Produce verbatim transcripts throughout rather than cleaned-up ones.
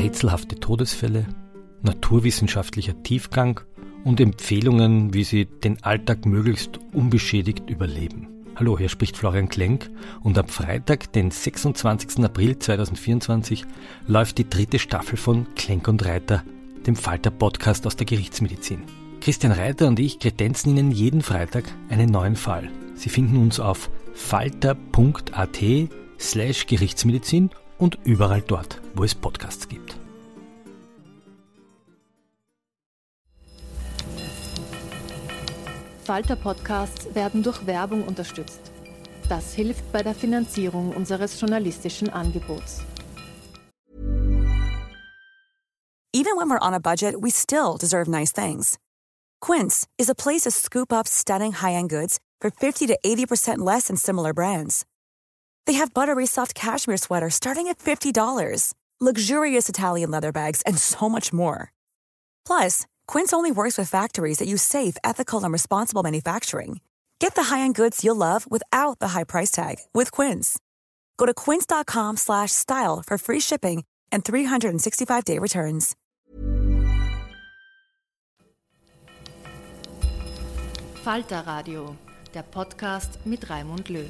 rätselhafte Todesfälle, naturwissenschaftlicher Tiefgang und Empfehlungen, wie Sie den Alltag möglichst unbeschädigt überleben. Hallo, hier spricht Florian Klenk und am Freitag, den sechsundzwanzigsten April zweitausendvierundzwanzig, läuft die dritte Staffel von Klenk und Reiter, dem Falter-Podcast aus der Gerichtsmedizin. Christian Reiter und ich kredenzen Ihnen jeden Freitag einen neuen Fall. Sie finden uns auf falter.at slash Gerichtsmedizin und überall dort, wo es Podcasts gibt. Falter-Podcasts werden durch Werbung unterstützt. Das hilft bei der Finanzierung unseres journalistischen Angebots. Even when we're on a budget, we still deserve nice things. Quince is a place to scoop up stunning high-end goods for fifty to eighty percent less than similar brands. They have buttery soft cashmere sweaters starting at fifty dollars, luxurious Italian leather bags, and so much more. Plus, Quince only works with factories that use safe, ethical, and responsible manufacturing. Get the high-end goods you'll love without the high price tag with Quince. Go to quince.com slash style for free shipping and three sixty-five day returns. Falter Radio, der Podcast mit Raimund Löw.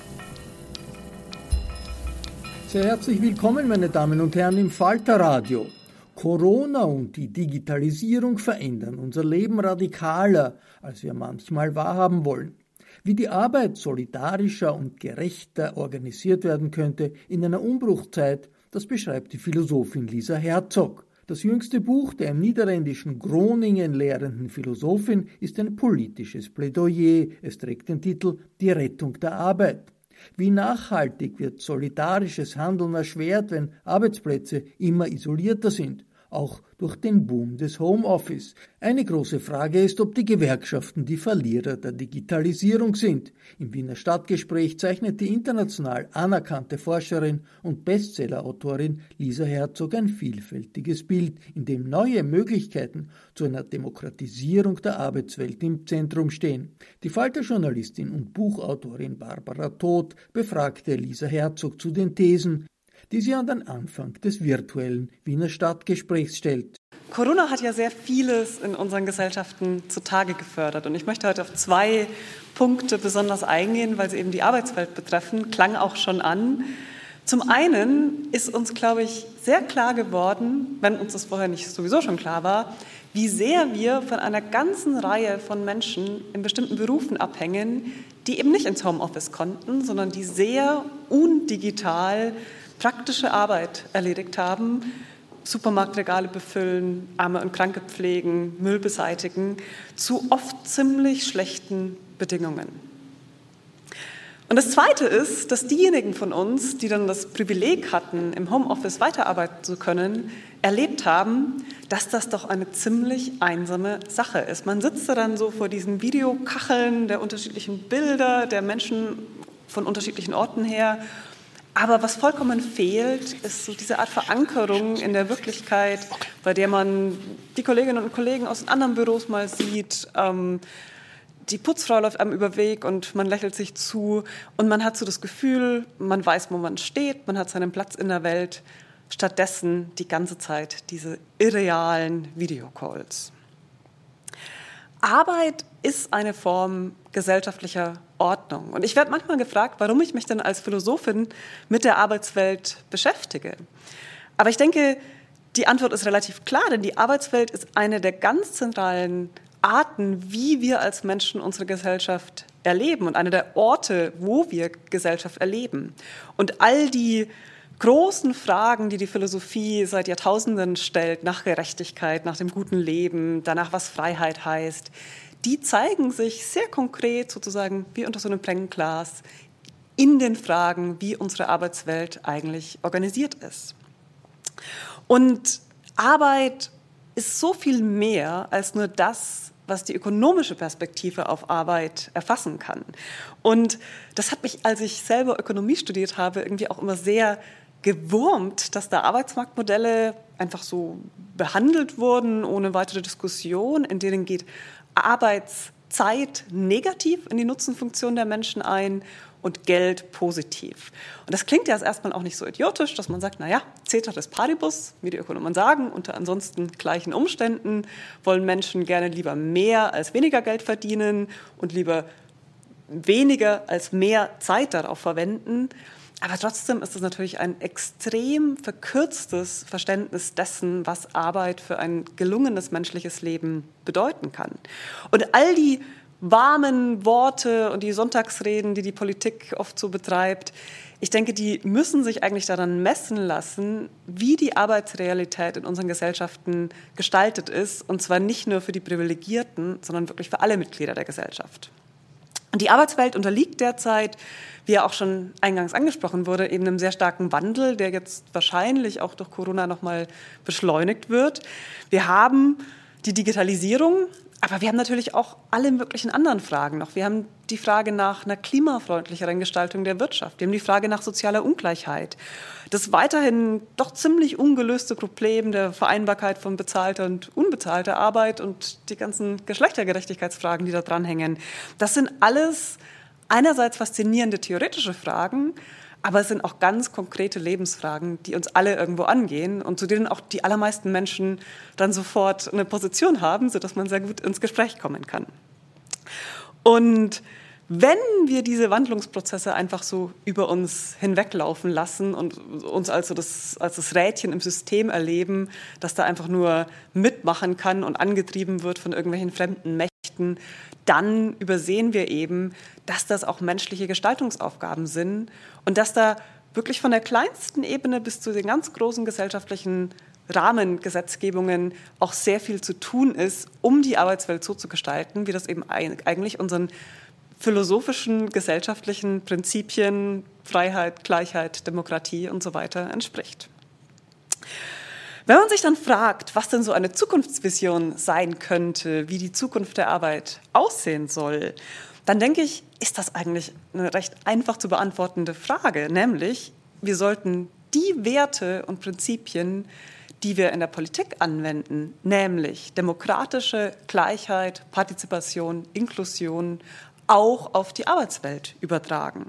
Sehr herzlich willkommen, meine Damen und Herren, im Falter Radio. Corona und die Digitalisierung verändern unser Leben radikaler, als wir manchmal wahrhaben wollen. Wie die Arbeit solidarischer und gerechter organisiert werden könnte in einer Umbruchzeit, das beschreibt die Philosophin Lisa Herzog. Das jüngste Buch der im niederländischen Groningen lehrenden Philosophin ist ein politisches Plädoyer. Es trägt den Titel »Die Rettung der Arbeit«. Wie nachhaltig wird solidarisches Handeln erschwert, wenn Arbeitsplätze immer isolierter sind, auch durch den Boom des Homeoffice. Eine große Frage ist, ob die Gewerkschaften die Verlierer der Digitalisierung sind. Im Wiener Stadtgespräch zeichnet die international anerkannte Forscherin und Bestsellerautorin Lisa Herzog ein vielfältiges Bild, in dem neue Möglichkeiten zu einer Demokratisierung der Arbeitswelt im Zentrum stehen. Die Falter-Journalistin und Buchautorin Barbara Todt befragte Lisa Herzog zu den Thesen, die sie an den Anfang des virtuellen Wiener Stadtgesprächs stellt. Corona hat ja sehr vieles in unseren Gesellschaften zutage gefördert. Und ich möchte heute auf zwei Punkte besonders eingehen, weil sie eben die Arbeitswelt betreffen, klang auch schon an. Zum einen ist uns, glaube ich, sehr klar geworden, wenn uns das vorher nicht sowieso schon klar war, wie sehr wir von einer ganzen Reihe von Menschen in bestimmten Berufen abhängen, die eben nicht ins Homeoffice konnten, sondern die sehr undigital praktische Arbeit erledigt haben, Supermarktregale befüllen, Arme und Kranke pflegen, Müll beseitigen, zu oft ziemlich schlechten Bedingungen. Und das Zweite ist, dass diejenigen von uns, die dann das Privileg hatten, im Homeoffice weiterarbeiten zu können, erlebt haben, dass das doch eine ziemlich einsame Sache ist. Man sitzt da dann so vor diesen Videokacheln der unterschiedlichen Bilder, der Menschen von unterschiedlichen Orten her. Aber was vollkommen fehlt, ist so diese Art Verankerung in der Wirklichkeit, bei der man die Kolleginnen und Kollegen aus anderen Büros mal sieht. Ähm, die Putzfrau läuft einem über den Weg und man lächelt sich zu. Und man hat so das Gefühl, man weiß, wo man steht, man hat seinen Platz in der Welt. Stattdessen die ganze Zeit diese irrealen Videocalls. Arbeit ist eine Form gesellschaftlicher Ordnung. Und ich werde manchmal gefragt, warum ich mich denn als Philosophin mit der Arbeitswelt beschäftige. Aber ich denke, die Antwort ist relativ klar, denn die Arbeitswelt ist eine der ganz zentralen Arten, wie wir als Menschen unsere Gesellschaft erleben und eine der Orte, wo wir Gesellschaft erleben. Und all die großen Fragen, die die Philosophie seit Jahrtausenden stellt, nach Gerechtigkeit, nach dem guten Leben, danach, was Freiheit heißt, die zeigen sich sehr konkret sozusagen wie unter so einem Brennglas in den Fragen, wie unsere Arbeitswelt eigentlich organisiert ist. Und Arbeit ist so viel mehr als nur das, was die ökonomische Perspektive auf Arbeit erfassen kann. Und das hat mich, als ich selber Ökonomie studiert habe, irgendwie auch immer sehr gewurmt, dass da Arbeitsmarktmodelle einfach so behandelt wurden, ohne weitere Diskussion, in denen geht Arbeitszeit negativ in die Nutzenfunktion der Menschen ein und Geld positiv. Und das klingt ja erstmal auch nicht so idiotisch, dass man sagt, naja, Ceteris paribus, wie die Ökonomen sagen, unter ansonsten gleichen Umständen wollen Menschen gerne lieber mehr als weniger Geld verdienen und lieber weniger als mehr Zeit darauf verwenden. Aber trotzdem ist es natürlich ein extrem verkürztes Verständnis dessen, was Arbeit für ein gelungenes menschliches Leben bedeuten kann. Und all die warmen Worte und die Sonntagsreden, die die Politik oft so betreibt, ich denke, die müssen sich eigentlich daran messen lassen, wie die Arbeitsrealität in unseren Gesellschaften gestaltet ist. Und zwar nicht nur für die Privilegierten, sondern wirklich für alle Mitglieder der Gesellschaft. Und die Arbeitswelt unterliegt derzeit, wie ja auch schon eingangs angesprochen wurde, eben einem sehr starken Wandel, der jetzt wahrscheinlich auch durch Corona nochmal beschleunigt wird. Wir haben die Digitalisierung, aber wir haben natürlich auch alle möglichen anderen Fragen noch. Wir haben die Frage nach einer klimafreundlicheren Gestaltung der Wirtschaft. Wir haben die Frage nach sozialer Ungleichheit. Das weiterhin doch ziemlich ungelöste Problem der Vereinbarkeit von bezahlter und unbezahlter Arbeit und die ganzen Geschlechtergerechtigkeitsfragen, die da dranhängen. Das sind alles einerseits faszinierende theoretische Fragen, aber es sind auch ganz konkrete Lebensfragen, die uns alle irgendwo angehen und zu denen auch die allermeisten Menschen dann sofort eine Position haben, sodass man sehr gut ins Gespräch kommen kann. Und wenn wir diese Wandlungsprozesse einfach so über uns hinweglaufen lassen und uns also das, als das Rädchen im System erleben, das da einfach nur mitmachen kann und angetrieben wird von irgendwelchen fremden Mächten, dann übersehen wir eben, dass das auch menschliche Gestaltungsaufgaben sind und dass da wirklich von der kleinsten Ebene bis zu den ganz großen gesellschaftlichen Rahmengesetzgebungen auch sehr viel zu tun ist, um die Arbeitswelt so zu gestalten, wie das eben eigentlich unseren philosophischen, gesellschaftlichen Prinzipien, Freiheit, Gleichheit, Demokratie und so weiter entspricht. Wenn man sich dann fragt, was denn so eine Zukunftsvision sein könnte, wie die Zukunft der Arbeit aussehen soll, dann denke ich, ist das eigentlich eine recht einfach zu beantwortende Frage, nämlich wir sollten die Werte und Prinzipien, die wir in der Politik anwenden, nämlich demokratische Gleichheit, Partizipation, Inklusion, auch auf die Arbeitswelt übertragen.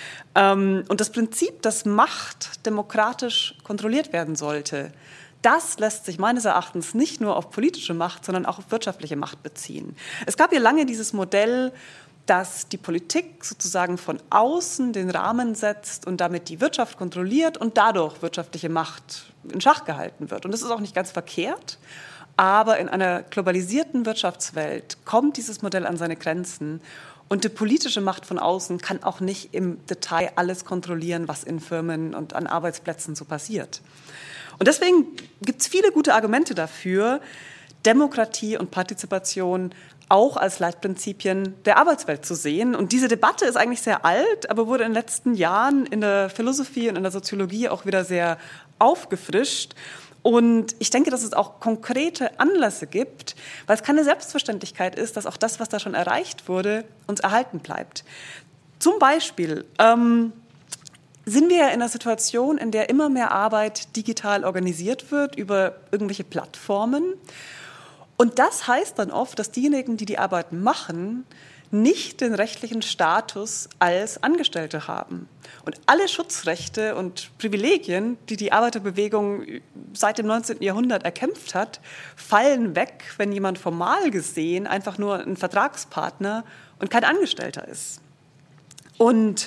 Und das Prinzip, dass Macht demokratisch kontrolliert werden sollte, das lässt sich meines Erachtens nicht nur auf politische Macht, sondern auch auf wirtschaftliche Macht beziehen. Es gab ja lange dieses Modell, dass die Politik sozusagen von außen den Rahmen setzt und damit die Wirtschaft kontrolliert und dadurch wirtschaftliche Macht in Schach gehalten wird. Und das ist auch nicht ganz verkehrt, aber in einer globalisierten Wirtschaftswelt kommt dieses Modell an seine Grenzen. Und die politische Macht von außen kann auch nicht im Detail alles kontrollieren, was in Firmen und an Arbeitsplätzen so passiert. Und deswegen gibt es viele gute Argumente dafür, Demokratie und Partizipation auch als Leitprinzipien der Arbeitswelt zu sehen. Und diese Debatte ist eigentlich sehr alt, aber wurde in den letzten Jahren in der Philosophie und in der Soziologie auch wieder sehr aufgefrischt. Und ich denke, dass es auch konkrete Anlässe gibt, weil es keine Selbstverständlichkeit ist, dass auch das, was da schon erreicht wurde, uns erhalten bleibt. Zum Beispiel ähm, sind wir in einer Situation, in der immer mehr Arbeit digital organisiert wird über irgendwelche Plattformen. Und das heißt dann oft, dass diejenigen, die die Arbeit machen, nicht den rechtlichen Status als Angestellte haben. Und alle Schutzrechte und Privilegien, die die Arbeiterbewegung seit dem neunzehnten Jahrhundert erkämpft hat, fallen weg, wenn jemand formal gesehen einfach nur ein Vertragspartner und kein Angestellter ist. Und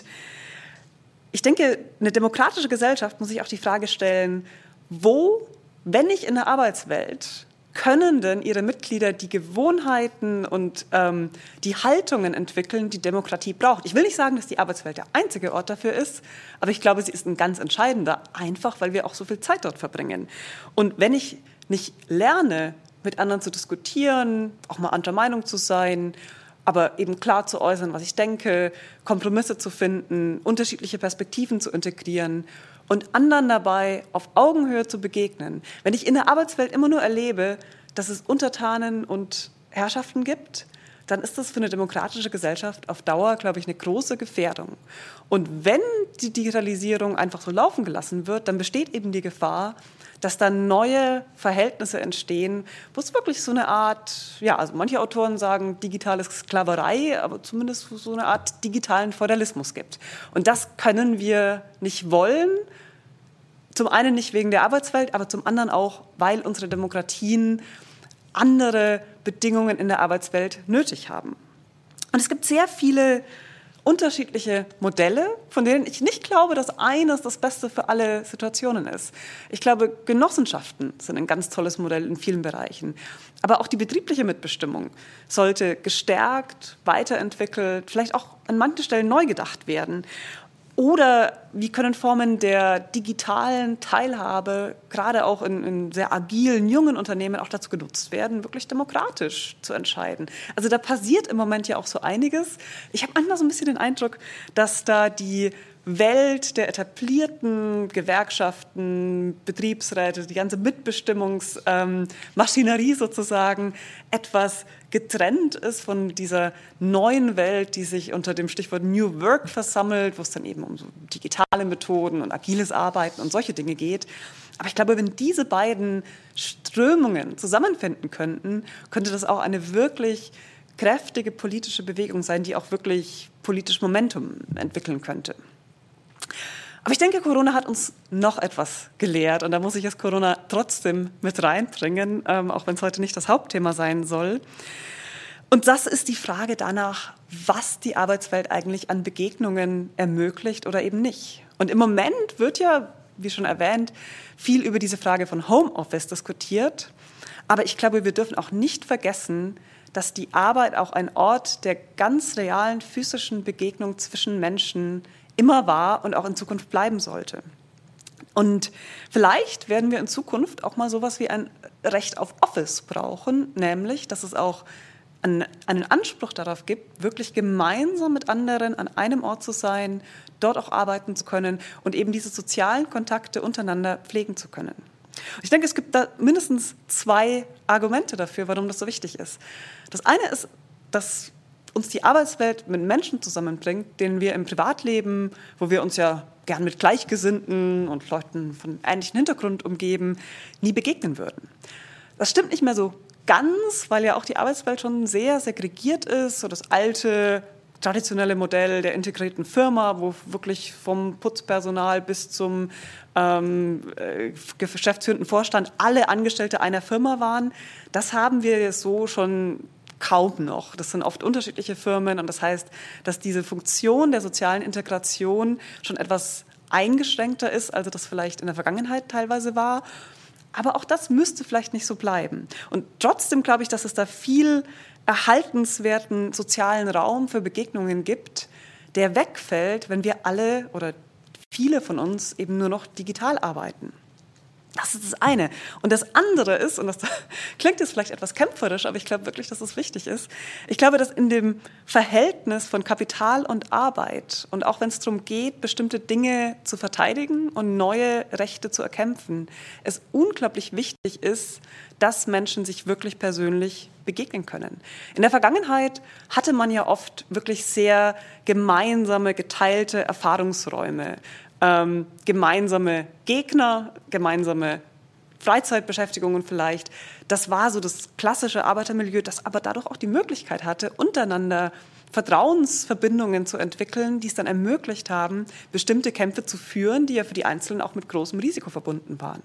ich denke, eine demokratische Gesellschaft muss sich auch die Frage stellen, wo, wenn nicht in der Arbeitswelt, können denn ihre Mitglieder die Gewohnheiten und ähm, die Haltungen entwickeln, die Demokratie braucht? Ich will nicht sagen, dass die Arbeitswelt der einzige Ort dafür ist, aber ich glaube, sie ist ein ganz entscheidender, einfach weil wir auch so viel Zeit dort verbringen. Und wenn ich nicht lerne, mit anderen zu diskutieren, auch mal anderer Meinung zu sein, aber eben klar zu äußern, was ich denke, Kompromisse zu finden, unterschiedliche Perspektiven zu integrieren und anderen dabei auf Augenhöhe zu begegnen. Wenn ich in der Arbeitswelt immer nur erlebe, dass es Untertanen und Herrschaften gibt, dann ist das für eine demokratische Gesellschaft auf Dauer, glaube ich, eine große Gefährdung. Und wenn die Digitalisierung einfach so laufen gelassen wird, dann besteht eben die Gefahr, dass da neue Verhältnisse entstehen, wo es wirklich so eine Art, ja, also manche Autoren sagen digitale Sklaverei, aber zumindest so eine Art digitalen Feudalismus gibt. Und das können wir nicht wollen. Zum einen nicht wegen der Arbeitswelt, aber zum anderen auch, weil unsere Demokratien andere Bedingungen in der Arbeitswelt nötig haben. Und es gibt sehr viele unterschiedliche Modelle, von denen ich nicht glaube, dass eines das Beste für alle Situationen ist. Ich glaube, Genossenschaften sind ein ganz tolles Modell in vielen Bereichen. Aber auch die betriebliche Mitbestimmung sollte gestärkt, weiterentwickelt, vielleicht auch an manchen Stellen neu gedacht werden. Oder wie können Formen der digitalen Teilhabe, gerade auch in, in sehr agilen, jungen Unternehmen, auch dazu genutzt werden, wirklich demokratisch zu entscheiden. Also da passiert im Moment ja auch so einiges. Ich habe manchmal so ein bisschen den Eindruck, dass da die Welt der etablierten Gewerkschaften, Betriebsräte, die ganze Mitbestimmungsmaschinerie ähm, sozusagen etwas getrennt ist von dieser neuen Welt, die sich unter dem Stichwort New Work versammelt, wo es dann eben um so digitale Methoden und agiles Arbeiten und solche Dinge geht. Aber ich glaube, wenn diese beiden Strömungen zusammenfinden könnten, könnte das auch eine wirklich kräftige politische Bewegung sein, die auch wirklich politisch Momentum entwickeln könnte. Aber ich denke, Corona hat uns noch etwas gelehrt und da muss ich jetzt Corona trotzdem mit reinbringen, ähm, auch wenn es heute nicht das Hauptthema sein soll. Und das ist die Frage danach, was die Arbeitswelt eigentlich an Begegnungen ermöglicht oder eben nicht. Und im Moment wird ja, wie schon erwähnt, viel über diese Frage von Homeoffice diskutiert. Aber ich glaube, wir dürfen auch nicht vergessen, dass die Arbeit auch ein Ort der ganz realen physischen Begegnung zwischen Menschen immer war und auch in Zukunft bleiben sollte. Und vielleicht werden wir in Zukunft auch mal sowas wie ein Recht auf Office brauchen, nämlich, dass es auch einen, einen Anspruch darauf gibt, wirklich gemeinsam mit anderen an einem Ort zu sein, dort auch arbeiten zu können und eben diese sozialen Kontakte untereinander pflegen zu können. Ich denke, es gibt da mindestens zwei Argumente dafür, warum das so wichtig ist. Das eine ist, dass uns die Arbeitswelt mit Menschen zusammenbringt, denen wir im Privatleben, wo wir uns ja gern mit Gleichgesinnten und Leuten von ähnlichem Hintergrund umgeben, nie begegnen würden. Das stimmt nicht mehr so ganz, weil ja auch die Arbeitswelt schon sehr segregiert ist, so das alte, traditionelle Modell der integrierten Firma, wo wirklich vom Putzpersonal bis zum ähm, geschäftsführenden Vorstand alle Angestellte einer Firma waren. Das haben wir so schon kaum noch. Das sind oft unterschiedliche Firmen und das heißt, dass diese Funktion der sozialen Integration schon etwas eingeschränkter ist, als das vielleicht in der Vergangenheit teilweise war. Aber auch das müsste vielleicht nicht so bleiben. Und trotzdem glaube ich, dass es da viel erhaltenswerten sozialen Raum für Begegnungen gibt, der wegfällt, wenn wir alle oder viele von uns eben nur noch digital arbeiten. Das ist das eine. Und das andere ist, und das klingt jetzt vielleicht etwas kämpferisch, aber ich glaube wirklich, dass es wichtig ist, ich glaube, dass in dem Verhältnis von Kapital und Arbeit und auch wenn es darum geht, bestimmte Dinge zu verteidigen und neue Rechte zu erkämpfen, es unglaublich wichtig ist, dass Menschen sich wirklich persönlich begegnen können. In der Vergangenheit hatte man ja oft wirklich sehr gemeinsame, geteilte Erfahrungsräume, Ähm, gemeinsame Gegner, gemeinsame Freizeitbeschäftigungen vielleicht. Das war so das klassische Arbeitermilieu, das aber dadurch auch die Möglichkeit hatte, untereinander Vertrauensverbindungen zu entwickeln, die es dann ermöglicht haben, bestimmte Kämpfe zu führen, die ja für die Einzelnen auch mit großem Risiko verbunden waren.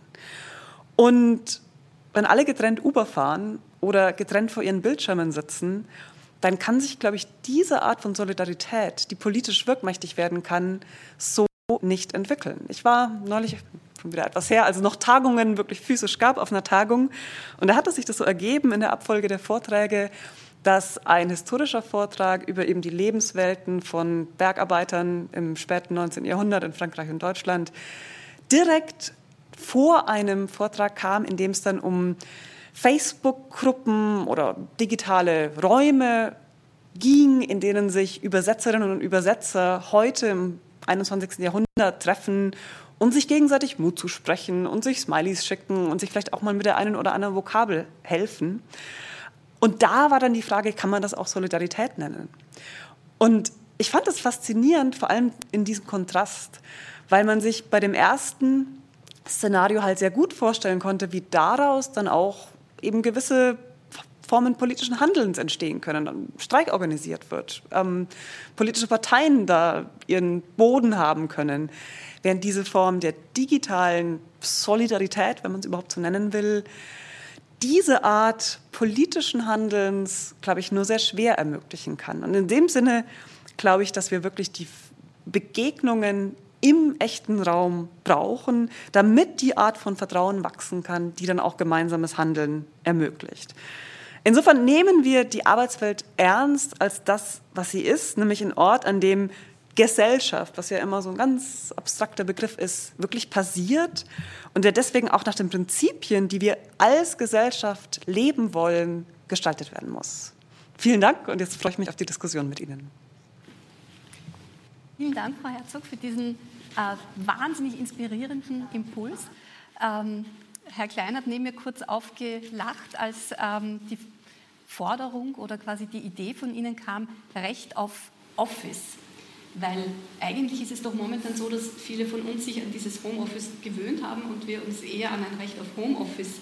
Und wenn alle getrennt Uber fahren oder getrennt vor ihren Bildschirmen sitzen, dann kann sich, glaube ich, diese Art von Solidarität, die politisch wirkmächtig werden kann, so nicht entwickeln. Ich war neulich, schon wieder etwas her, als es noch Tagungen wirklich physisch gab, auf einer Tagung. Und da hatte sich das so ergeben in der Abfolge der Vorträge, dass ein historischer Vortrag über eben die Lebenswelten von Bergarbeitern im späten neunzehnten Jahrhundert in Frankreich und Deutschland direkt vor einem Vortrag kam, in dem es dann um Facebook-Gruppen oder digitale Räume ging, in denen sich Übersetzerinnen und Übersetzer heute im einundzwanzigsten Jahrhundert treffen und sich gegenseitig Mut zusprechen und sich Smileys schicken und sich vielleicht auch mal mit der einen oder anderen Vokabel helfen. Und da war dann die Frage, kann man das auch Solidarität nennen? Und ich fand das faszinierend, vor allem in diesem Kontrast, weil man sich bei dem ersten Szenario halt sehr gut vorstellen konnte, wie daraus dann auch eben gewisse Formen politischen Handelns entstehen können, dann Streik organisiert wird, ähm, politische Parteien da ihren Boden haben können, während diese Form der digitalen Solidarität, wenn man es überhaupt so nennen will, diese Art politischen Handelns, glaube ich, nur sehr schwer ermöglichen kann. Und in dem Sinne glaube ich, dass wir wirklich die Begegnungen im echten Raum brauchen, damit die Art von Vertrauen wachsen kann, die dann auch gemeinsames Handeln ermöglicht. Insofern nehmen wir die Arbeitswelt ernst als das, was sie ist, nämlich ein Ort, an dem Gesellschaft, was ja immer so ein ganz abstrakter Begriff ist, wirklich passiert und der deswegen auch nach den Prinzipien, die wir als Gesellschaft leben wollen, gestaltet werden muss. Vielen Dank und jetzt freue ich mich auf die Diskussion mit Ihnen. Vielen Dank, Frau Herzog, für diesen äh, wahnsinnig inspirierenden Impuls. Ähm, Herr Klein hat neben mir kurz aufgelacht, als ähm, die Forderung oder quasi die Idee von Ihnen kam, Recht auf Office. Weil eigentlich ist es doch momentan so, dass viele von uns sich an dieses Homeoffice gewöhnt haben und wir uns eher an ein Recht auf Homeoffice,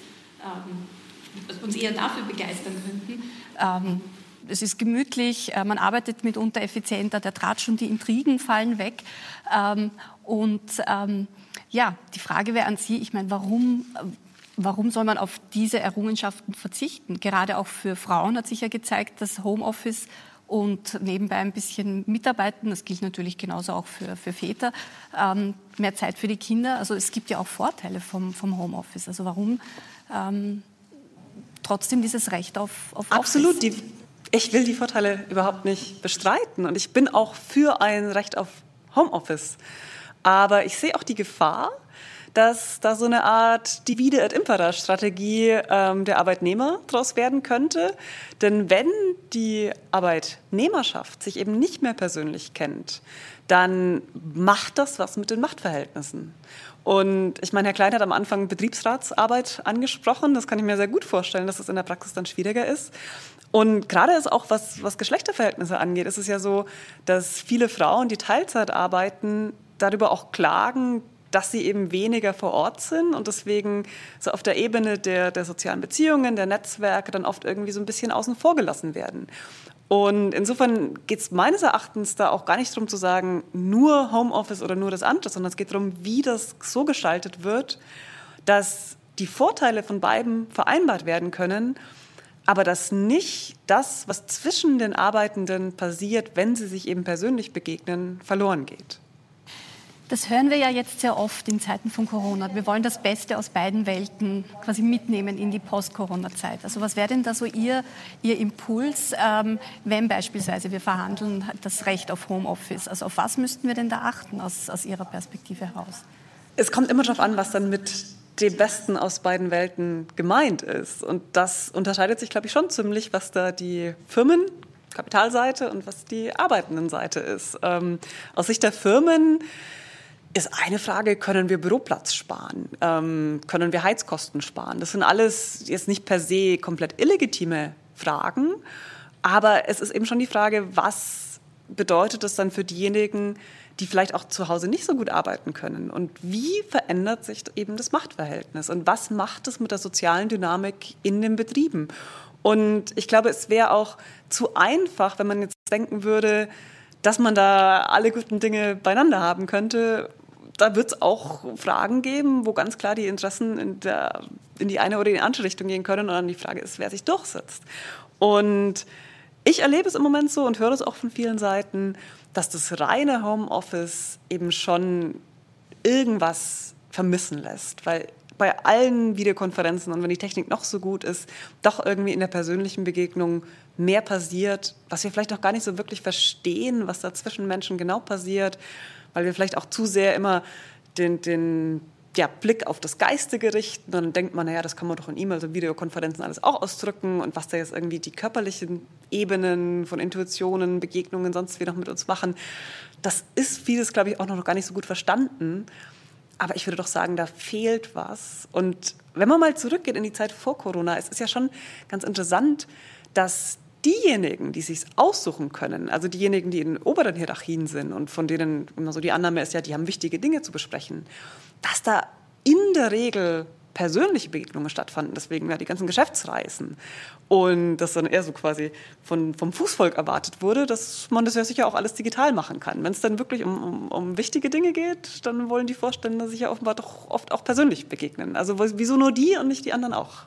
ähm, uns eher dafür begeistern könnten. Ähm, es ist gemütlich, äh, man arbeitet mitunter effizienter, der Tratsch und die Intrigen fallen weg. Ähm, und ähm, ja, die Frage wäre an Sie, ich meine, warum, warum soll man auf diese Errungenschaften verzichten? Gerade auch für Frauen hat sich ja gezeigt, dass Homeoffice und nebenbei ein bisschen mitarbeiten, das gilt natürlich genauso auch für, für Väter, ähm, mehr Zeit für die Kinder. Also es gibt ja auch Vorteile vom, vom Homeoffice. Also warum ähm, trotzdem dieses Recht auf, auf Absolut, Office? die, ich will die Vorteile überhaupt nicht bestreiten und ich bin auch für ein Recht auf Homeoffice. Aber ich sehe auch die Gefahr, dass da so eine Art Divide et Impera Strategie ähm, der Arbeitnehmer daraus werden könnte. Denn wenn die Arbeitnehmerschaft sich eben nicht mehr persönlich kennt, dann macht das was mit den Machtverhältnissen. Und ich meine, Herr Klein hat am Anfang Betriebsratsarbeit angesprochen. Das kann ich mir sehr gut vorstellen, dass es in der Praxis dann schwieriger ist. Und gerade ist auch, was, was Geschlechterverhältnisse angeht, ist es ja so, dass viele Frauen, die Teilzeit arbeiten, darüber auch klagen, dass sie eben weniger vor Ort sind und deswegen so auf der Ebene der, der sozialen Beziehungen, der Netzwerke dann oft irgendwie so ein bisschen außen vor gelassen werden. Und insofern geht es meines Erachtens da auch gar nicht darum zu sagen, nur Homeoffice oder nur das andere, sondern es geht darum, wie das so gestaltet wird, dass die Vorteile von beiden vereinbart werden können, aber dass nicht das, was zwischen den Arbeitenden passiert, wenn sie sich eben persönlich begegnen, verloren geht. Das hören wir ja jetzt sehr oft in Zeiten von Corona. Wir wollen das Beste aus beiden Welten quasi mitnehmen in die Post-Corona-Zeit. Also was wäre denn da so Ihr, Ihr Impuls, ähm, wenn beispielsweise wir verhandeln das Recht auf Homeoffice? Also auf was müssten wir denn da achten aus, aus Ihrer Perspektive heraus? Es kommt immer darauf an, was dann mit dem Besten aus beiden Welten gemeint ist. Und das unterscheidet sich, glaube ich, schon ziemlich, was da die Firmen, Kapitalseite und was die Arbeitendenseite ist. Ähm, aus Sicht der Firmen ist eine Frage, können wir Büroplatz sparen? Ähm, können wir Heizkosten sparen? Das sind alles jetzt nicht per se komplett illegitime Fragen, aber es ist eben schon die Frage, was bedeutet das dann für diejenigen, die vielleicht auch zu Hause nicht so gut arbeiten können? Und wie verändert sich eben das Machtverhältnis? Und was macht es mit der sozialen Dynamik in den Betrieben? Und ich glaube, es wäre auch zu einfach, wenn man jetzt denken würde, dass man da alle guten Dinge beieinander haben könnte. Da wird es auch Fragen geben, wo ganz klar die Interessen in, der, in die eine oder die andere Richtung gehen können. Und dann die Frage ist, wer sich durchsetzt. Und ich erlebe es im Moment so und höre es auch von vielen Seiten, dass das reine Homeoffice eben schon irgendwas vermissen lässt. Weil bei allen Videokonferenzen und wenn die Technik noch so gut ist, doch irgendwie in der persönlichen Begegnung mehr passiert, was wir vielleicht auch gar nicht so wirklich verstehen, was da zwischen Menschen genau passiert, weil wir vielleicht auch zu sehr immer den, den ja, Blick auf das Geistige richten. Dann denkt man, naja, das kann man doch in E-Mails und Videokonferenzen alles auch ausdrücken und was da jetzt irgendwie die körperlichen Ebenen von Intuitionen, Begegnungen, sonst wie noch mit uns machen, das ist vieles, glaube ich, auch noch gar nicht so gut verstanden. Aber ich würde doch sagen, da fehlt was. Und wenn man mal zurückgeht in die Zeit vor Corona, es ist ja schon ganz interessant, dass diejenigen, die sich aussuchen können, also diejenigen, die in oberen Hierarchien sind und von denen immer so die Annahme ist, ja, die haben wichtige Dinge zu besprechen, dass da in der Regel persönliche Begegnungen stattfanden, deswegen ja die ganzen Geschäftsreisen. Und das dann eher so quasi von, vom Fußvolk erwartet wurde, dass man das ja sicher auch alles digital machen kann. Wenn es dann wirklich um, um, um wichtige Dinge geht, dann wollen die Vorstände sich ja offenbar doch oft auch persönlich begegnen. Also wieso nur die und nicht die anderen auch?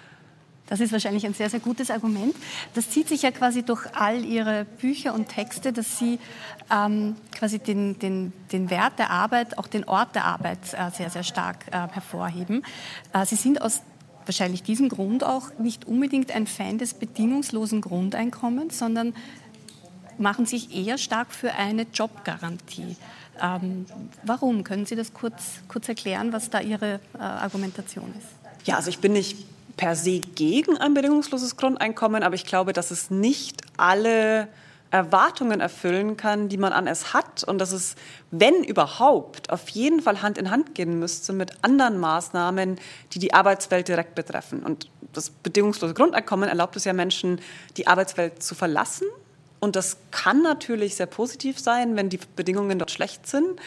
Das ist wahrscheinlich ein sehr, sehr gutes Argument. Das zieht sich ja quasi durch all Ihre Bücher und Texte, dass Sie ähm, quasi den, den, den Wert der Arbeit, auch den Ort der Arbeit äh, sehr, sehr stark äh, hervorheben. Äh, Sie sind aus wahrscheinlich diesem Grund auch nicht unbedingt ein Fan des bedingungslosen Grundeinkommens, sondern machen sich eher stark für eine Jobgarantie. Ähm, warum? Können Sie das kurz, kurz erklären, was da Ihre äh, Argumentation ist? Ja, also ich bin nicht per se gegen ein bedingungsloses Grundeinkommen, aber ich glaube, dass es nicht alle Erwartungen erfüllen kann, die man an es hat und dass es, wenn überhaupt, auf jeden Fall Hand in Hand gehen müsste mit anderen Maßnahmen, die die Arbeitswelt direkt betreffen. Und das bedingungslose Grundeinkommen erlaubt es ja Menschen, die Arbeitswelt zu verlassen. Und das kann natürlich sehr positiv sein, wenn die Bedingungen dort schlecht sind.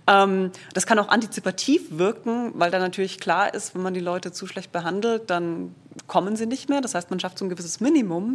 Das kann auch antizipativ wirken, weil dann natürlich klar ist, wenn man die Leute zu schlecht behandelt, dann kommen sie nicht mehr. Das heißt, man schafft so ein gewisses Minimum.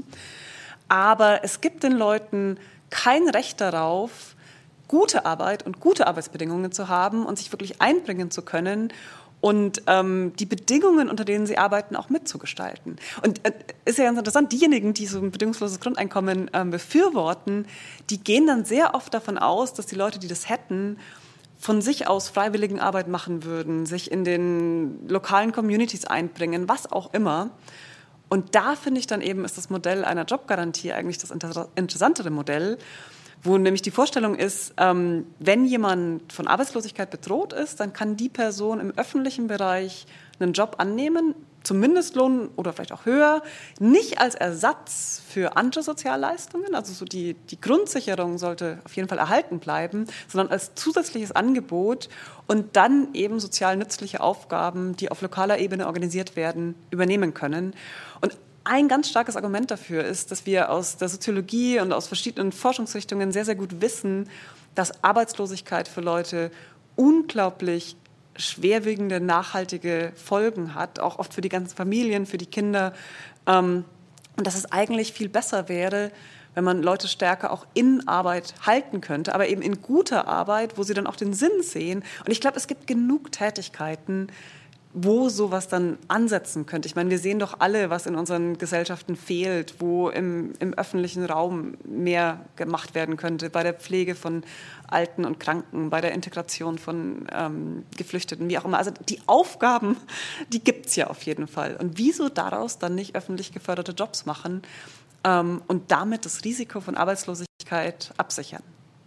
Aber es gibt den Leuten kein Recht darauf, gute Arbeit und gute Arbeitsbedingungen zu haben und sich wirklich einbringen zu können und ähm, die Bedingungen, unter denen sie arbeiten, auch mitzugestalten. Und äh, ist ja ganz interessant, diejenigen, die so ein bedingungsloses Grundeinkommen äh, befürworten, die gehen dann sehr oft davon aus, dass die Leute, die das hätten, von sich aus Freiwilligenarbeit machen würden, sich in den lokalen Communities einbringen, was auch immer. Und da finde ich dann eben, ist das Modell einer Jobgarantie eigentlich das inter- interessantere Modell, wo nämlich die Vorstellung ist, ähm, wenn jemand von Arbeitslosigkeit bedroht ist, dann kann die Person im öffentlichen Bereich einen Job annehmen, zum Mindestlohn oder vielleicht auch höher, nicht als Ersatz für andere Sozialleistungen, also so die, die Grundsicherung sollte auf jeden Fall erhalten bleiben, sondern als zusätzliches Angebot und dann eben sozial nützliche Aufgaben, die auf lokaler Ebene organisiert werden, übernehmen können. Und ein ganz starkes Argument dafür ist, dass wir aus der Soziologie und aus verschiedenen Forschungsrichtungen sehr, sehr gut wissen, dass Arbeitslosigkeit für Leute unglaublich schwerwiegende, nachhaltige Folgen hat, auch oft für die ganzen Familien, für die Kinder. Und dass es eigentlich viel besser wäre, wenn man Leute stärker auch in Arbeit halten könnte, aber eben in guter Arbeit, wo sie dann auch den Sinn sehen. Und ich glaube, es gibt genug Tätigkeiten, wo sowas dann ansetzen könnte. Ich meine, wir sehen doch alle, was in unseren Gesellschaften fehlt, wo im, im öffentlichen Raum mehr gemacht werden könnte, bei der Pflege von Alten und Kranken, bei der Integration von ähm, Geflüchteten, wie auch immer. Also die Aufgaben, die gibt es ja auf jeden Fall. Und wieso daraus dann nicht öffentlich geförderte Jobs machen ähm, und damit das Risiko von Arbeitslosigkeit absichern?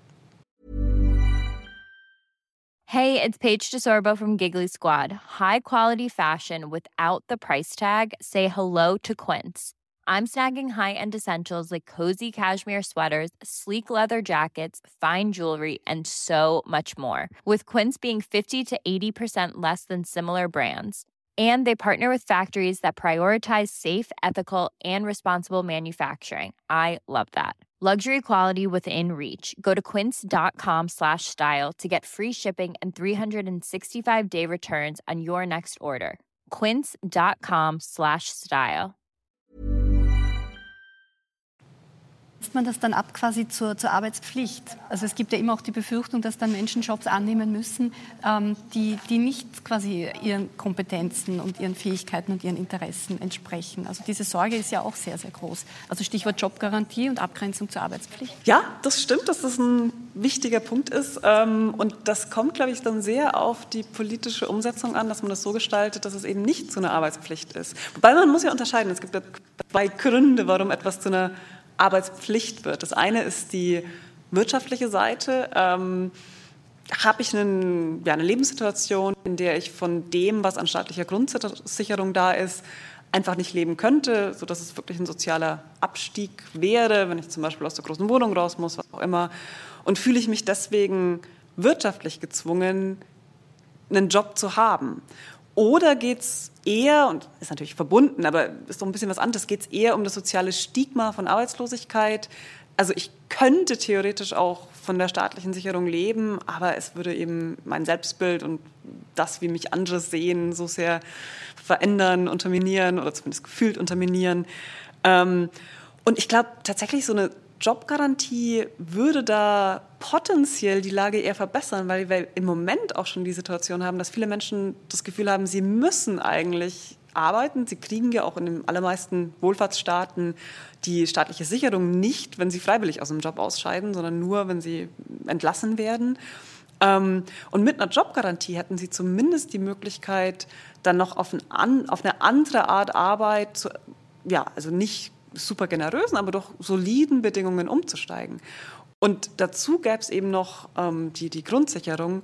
Hey, it's Paige DeSorbo from Giggly Squad. High quality fashion without the price tag. Say hello to Quince. I'm snagging high-end essentials like cozy cashmere sweaters, sleek leather jackets, fine jewelry, and so much more. With Quince being fifty to eighty percent less than similar brands. And they partner with factories that prioritize safe, ethical, and responsible manufacturing. I love that. Luxury quality within reach. Go to quince.com slash style to get free shipping and three sixty-five day returns on your next order. Quince.com slash style. Setzt man das dann ab quasi zur, zur Arbeitspflicht? Also es gibt ja immer auch die Befürchtung, dass dann Menschen Jobs annehmen müssen, ähm, die, die nicht quasi ihren Kompetenzen und ihren Fähigkeiten und ihren Interessen entsprechen. Also diese Sorge ist ja auch sehr, sehr groß. Also Stichwort Jobgarantie und Abgrenzung zur Arbeitspflicht. Ja, das stimmt, dass das ein wichtiger Punkt ist. Ähm, und das kommt, glaube ich, dann sehr auf die politische Umsetzung an, dass man das so gestaltet, dass es eben nicht zu einer Arbeitspflicht ist. Wobei man muss ja unterscheiden, es gibt ja zwei Gründe, warum etwas zu einer Arbeitspflicht wird. Das eine ist die wirtschaftliche Seite. Ähm, habe ich einen, ja, eine Lebenssituation, in der ich von dem, was an staatlicher Grundsicherung da ist, einfach nicht leben könnte, sodass es wirklich ein sozialer Abstieg wäre, wenn ich zum Beispiel aus der großen Wohnung raus muss, was auch immer. Und fühle ich mich deswegen wirtschaftlich gezwungen, einen Job zu haben. Oder geht es eher, und ist natürlich verbunden, aber ist doch ein bisschen was anderes, geht es eher um das soziale Stigma von Arbeitslosigkeit. Also ich könnte theoretisch auch von der staatlichen Sicherung leben, aber es würde eben mein Selbstbild und das, wie mich andere sehen, so sehr verändern, unterminieren oder zumindest gefühlt unterminieren. Ähm, und ich glaube tatsächlich, so eine Jobgarantie würde da potenziell die Lage eher verbessern, weil wir im Moment auch schon die Situation haben, dass viele Menschen das Gefühl haben, sie müssen eigentlich arbeiten. Sie kriegen ja auch in den allermeisten Wohlfahrtsstaaten die staatliche Sicherung nicht, wenn sie freiwillig aus dem Job ausscheiden, sondern nur, wenn sie entlassen werden. Und mit einer Jobgarantie hätten sie zumindest die Möglichkeit, dann noch auf, ein, auf eine andere Art Arbeit, zu, ja, also nicht super generösen, aber doch soliden Bedingungen umzusteigen. Und dazu gäbe es eben noch ähm, die, die Grundsicherung.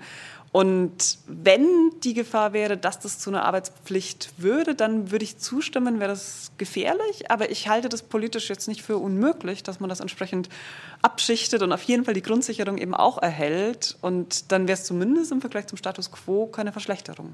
Und wenn die Gefahr wäre, dass das zu einer Arbeitspflicht würde, dann würde ich zustimmen, wäre das gefährlich. Aber ich halte das politisch jetzt nicht für unmöglich, dass man das entsprechend abschichtet und auf jeden Fall die Grundsicherung eben auch erhält. Und dann wäre es zumindest im Vergleich zum Status quo keine Verschlechterung.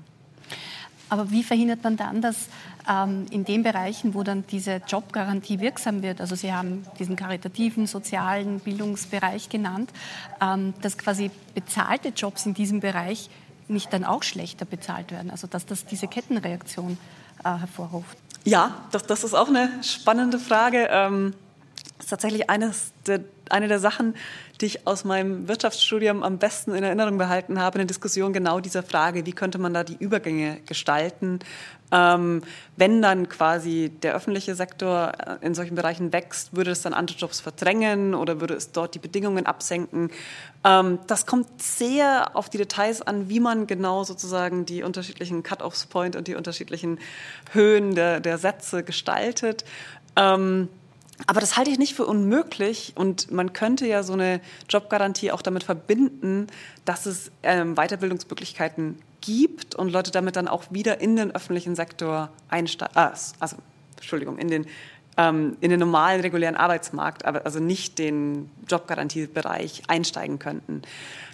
Aber wie verhindert man dann, dass ähm, in den Bereichen, wo dann diese Jobgarantie wirksam wird, also Sie haben diesen karitativen, sozialen Bildungsbereich genannt, ähm, dass quasi bezahlte Jobs in diesem Bereich nicht dann auch schlechter bezahlt werden, also dass das diese Kettenreaktion äh, hervorruft? Ja, das, das ist auch eine spannende Frage. Ähm, das ist tatsächlich eines der, eine der Sachen, die ich aus meinem Wirtschaftsstudium am besten in Erinnerung behalten habe, eine Diskussion genau dieser Frage, wie könnte man da die Übergänge gestalten, ähm, wenn dann quasi der öffentliche Sektor in solchen Bereichen wächst, würde es dann andere Jobs verdrängen oder würde es dort die Bedingungen absenken? Ähm, das kommt sehr auf die Details an, wie man genau sozusagen die unterschiedlichen Cut-offs-Point und die unterschiedlichen Höhen der, der Sätze gestaltet. Ähm, Aber das halte ich nicht für unmöglich und man könnte ja so eine Jobgarantie auch damit verbinden, dass es ähm, Weiterbildungsmöglichkeiten gibt und Leute damit dann auch wieder in den öffentlichen Sektor einsteigen, ah, also Entschuldigung, in den, ähm, in den normalen, regulären Arbeitsmarkt, aber also nicht den Jobgarantiebereich einsteigen könnten.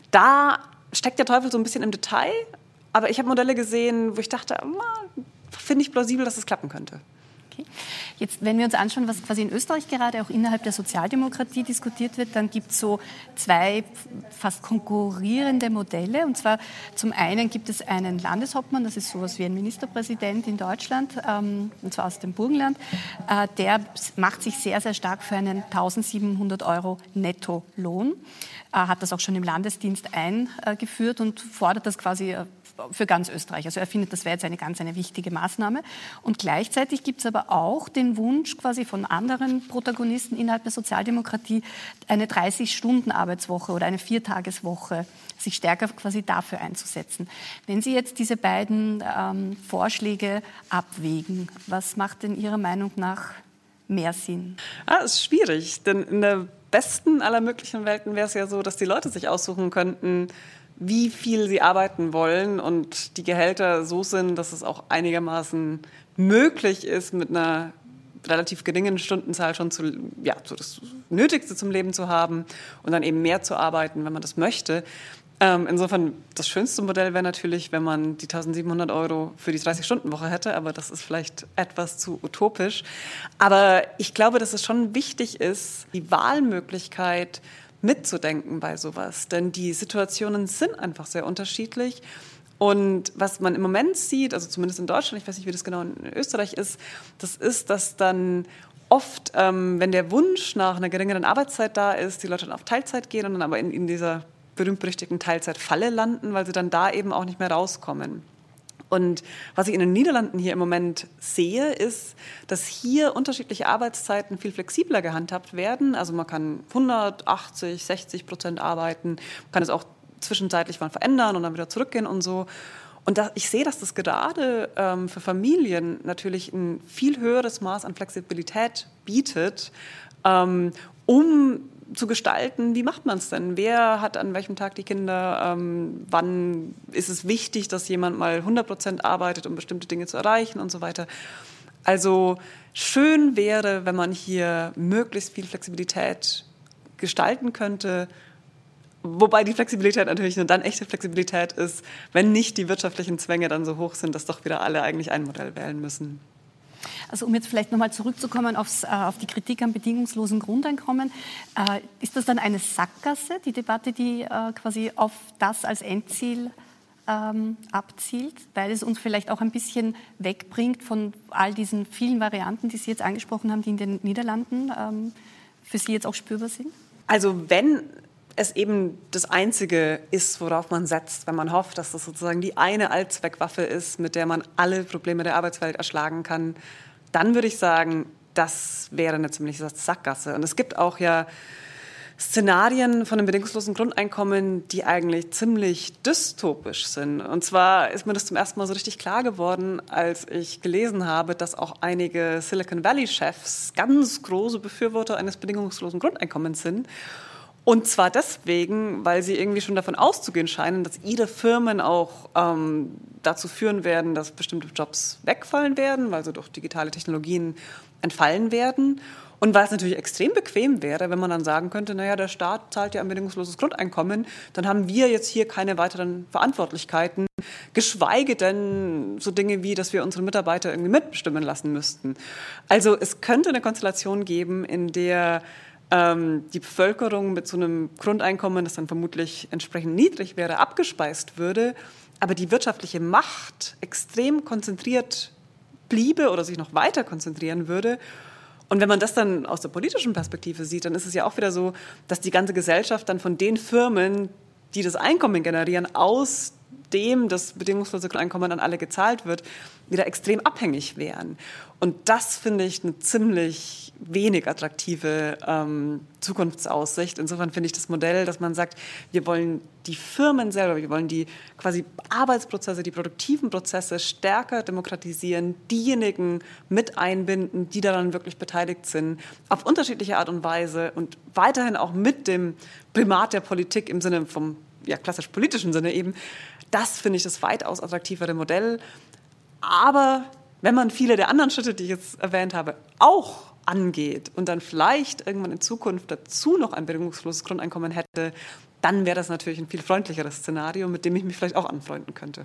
Da steckt der Teufel so ein bisschen im Detail, aber ich habe Modelle gesehen, wo ich dachte, finde ich plausibel, dass es klappen könnte. Jetzt, wenn wir uns anschauen, was quasi in Österreich gerade auch innerhalb der Sozialdemokratie diskutiert wird, dann gibt es so zwei fast konkurrierende Modelle. Und zwar zum einen gibt es einen Landeshauptmann, das ist sowas wie ein Ministerpräsident in Deutschland, ähm, und zwar aus dem Burgenland. Äh, der macht sich sehr, sehr stark für einen eintausendsiebenhundert Euro Nettolohn. Äh, hat das auch schon im Landesdienst eingeführt und fordert das quasi äh, für ganz Österreich. Also er findet, das wäre jetzt eine ganz eine wichtige Maßnahme. Und gleichzeitig gibt es aber auch den Wunsch quasi von anderen Protagonisten innerhalb der Sozialdemokratie, eine dreißig-Stunden-Arbeitswoche oder eine Viertageswoche, sich stärker quasi dafür einzusetzen. Wenn Sie jetzt diese beiden ähm, Vorschläge abwägen, was macht denn Ihrer Meinung nach mehr Sinn? Ah, das ist schwierig, denn in der besten aller möglichen Welten wäre es ja so, dass die Leute sich aussuchen könnten, wie viel sie arbeiten wollen und die Gehälter so sind, dass es auch einigermaßen möglich ist, mit einer relativ geringen Stundenzahl schon zu, ja, so das Nötigste zum Leben zu haben und dann eben mehr zu arbeiten, wenn man das möchte. Ähm, insofern, das schönste Modell wäre natürlich, wenn man die eintausendsiebenhundert Euro für die dreißig-Stunden-Woche hätte, aber das ist vielleicht etwas zu utopisch. Aber ich glaube, dass es schon wichtig ist, die Wahlmöglichkeit mitzudenken bei sowas, denn die Situationen sind einfach sehr unterschiedlich. Und was man im Moment sieht, also zumindest in Deutschland, ich weiß nicht, wie das genau in Österreich ist, das ist, dass dann oft, ähm, wenn der Wunsch nach einer geringeren Arbeitszeit da ist, die Leute dann auf Teilzeit gehen und dann aber in, in dieser berühmt-berüchtigten Teilzeitfalle landen, weil sie dann da eben auch nicht mehr rauskommen. Und was ich in den Niederlanden hier im Moment sehe, ist, dass hier unterschiedliche Arbeitszeiten viel flexibler gehandhabt werden. Also man kann hundertachtzig, sechzig Prozent arbeiten, man kann es auch zwischenzeitlich mal verändern und dann wieder zurückgehen und so. Und da, ich sehe, dass das gerade ähm, für Familien natürlich ein viel höheres Maß an Flexibilität bietet, ähm, um zu gestalten, wie macht man es denn? Wer hat an welchem Tag die Kinder? Ähm, wann ist es wichtig, dass jemand mal hundert Prozent arbeitet, um bestimmte Dinge zu erreichen und so weiter? Also schön wäre, wenn man hier möglichst viel Flexibilität gestalten könnte, wobei die Flexibilität natürlich nur dann echte Flexibilität ist, wenn nicht die wirtschaftlichen Zwänge dann so hoch sind, dass doch wieder alle eigentlich ein Modell wählen müssen. Also um jetzt vielleicht nochmal zurückzukommen aufs, äh, auf die Kritik am bedingungslosen Grundeinkommen, äh, ist das dann eine Sackgasse, die Debatte, die äh, quasi auf das als Endziel ähm, abzielt, weil es uns vielleicht auch ein bisschen wegbringt von all diesen vielen Varianten, die Sie jetzt angesprochen haben, die in den Niederlanden ähm, für Sie jetzt auch spürbar sind? Also wenn es eben das Einzige ist, worauf man setzt, wenn man hofft, dass das sozusagen die eine Allzweckwaffe ist, mit der man alle Probleme der Arbeitswelt erschlagen kann, dann würde ich sagen, das wäre eine ziemliche Sackgasse. Und es gibt auch ja Szenarien von einem bedingungslosen Grundeinkommen, die eigentlich ziemlich dystopisch sind. Und zwar ist mir das zum ersten Mal so richtig klar geworden, als ich gelesen habe, dass auch einige Silicon Valley-Chefs ganz große Befürworter eines bedingungslosen Grundeinkommens sind. Und zwar deswegen, weil sie irgendwie schon davon auszugehen scheinen, dass ihre Firmen auch ähm, dazu führen werden, dass bestimmte Jobs wegfallen werden, weil sie durch digitale Technologien entfallen werden. Und weil es natürlich extrem bequem wäre, wenn man dann sagen könnte, naja, der Staat zahlt ja ein bedingungsloses Grundeinkommen, dann haben wir jetzt hier keine weiteren Verantwortlichkeiten, geschweige denn so Dinge wie, dass wir unsere Mitarbeiter irgendwie mitbestimmen lassen müssten. Also es könnte eine Konstellation geben, in der ähm, die Bevölkerung mit so einem Grundeinkommen, das dann vermutlich entsprechend niedrig wäre, abgespeist würde, aber die wirtschaftliche Macht extrem konzentriert bliebe oder sich noch weiter konzentrieren würde. Und wenn man das dann aus der politischen Perspektive sieht, dann ist es ja auch wieder so, dass die ganze Gesellschaft dann von den Firmen, die das Einkommen generieren, aus dem das bedingungslose Einkommen an alle gezahlt wird, wieder extrem abhängig wären. Und das finde ich eine ziemlich wenig attraktive ähm, Zukunftsaussicht. Insofern finde ich das Modell, dass man sagt, wir wollen die Firmen selber, wir wollen die quasi Arbeitsprozesse, die produktiven Prozesse stärker demokratisieren, diejenigen mit einbinden, die daran wirklich beteiligt sind, auf unterschiedliche Art und Weise und weiterhin auch mit dem Primat der Politik im Sinne vom ja, klassisch politischen Sinne eben. Das finde ich das weitaus attraktivere Modell. Aber wenn man viele der anderen Schritte, die ich jetzt erwähnt habe, auch angeht und dann vielleicht irgendwann in Zukunft dazu noch ein bedingungsloses Grundeinkommen hätte, dann wäre das natürlich ein viel freundlicheres Szenario, mit dem ich mich vielleicht auch anfreunden könnte.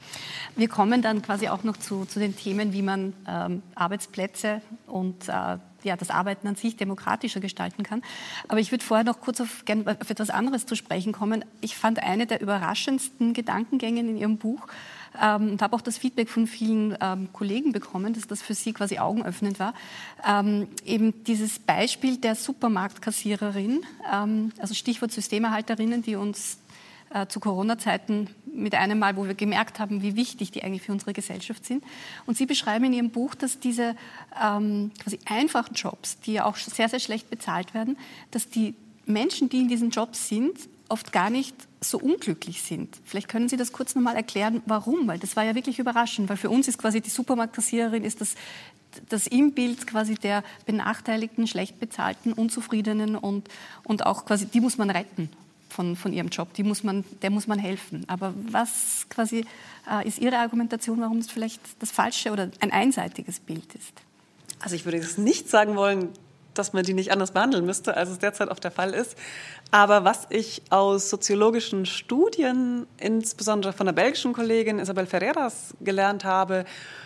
Wir kommen dann quasi auch noch zu, zu den Themen, wie man ähm, Arbeitsplätze und äh, ja, das Arbeiten an sich demokratischer gestalten kann. Aber ich würde vorher noch kurz auf, gern auf etwas anderes zu sprechen kommen. Ich fand eine der überraschendsten Gedankengänge in Ihrem Buch ähm, und habe auch das Feedback von vielen ähm, Kollegen bekommen, dass das für Sie quasi augenöffnend war. Ähm, eben dieses Beispiel der Supermarktkassiererin, ähm, also Stichwort Systemerhalterinnen, die uns äh, zu Corona-Zeiten mit einem Mal, wo wir gemerkt haben, wie wichtig die eigentlich für unsere Gesellschaft sind. Und Sie beschreiben in Ihrem Buch, dass diese ähm, quasi einfachen Jobs, die ja auch sehr, sehr schlecht bezahlt werden, dass die Menschen, die in diesen Jobs sind, oft gar nicht so unglücklich sind. Vielleicht können Sie das kurz nochmal erklären, warum? Weil das war ja wirklich überraschend, weil für uns ist quasi die Supermarktkassiererin ist das, das Imbild quasi der benachteiligten, schlecht bezahlten, unzufriedenen und, und auch quasi, die muss man retten. Von, von ihrem Job, die muss man, der muss man helfen. Aber was quasi äh, ist Ihre Argumentation, warum es vielleicht das falsche oder ein einseitiges Bild ist? Also ich würde jetzt nicht sagen wollen, dass man die nicht anders behandeln müsste, als es derzeit auch der Fall ist. Aber was ich aus soziologischen Studien, insbesondere von der belgischen Kollegin Isabel Ferreras gelernt habe,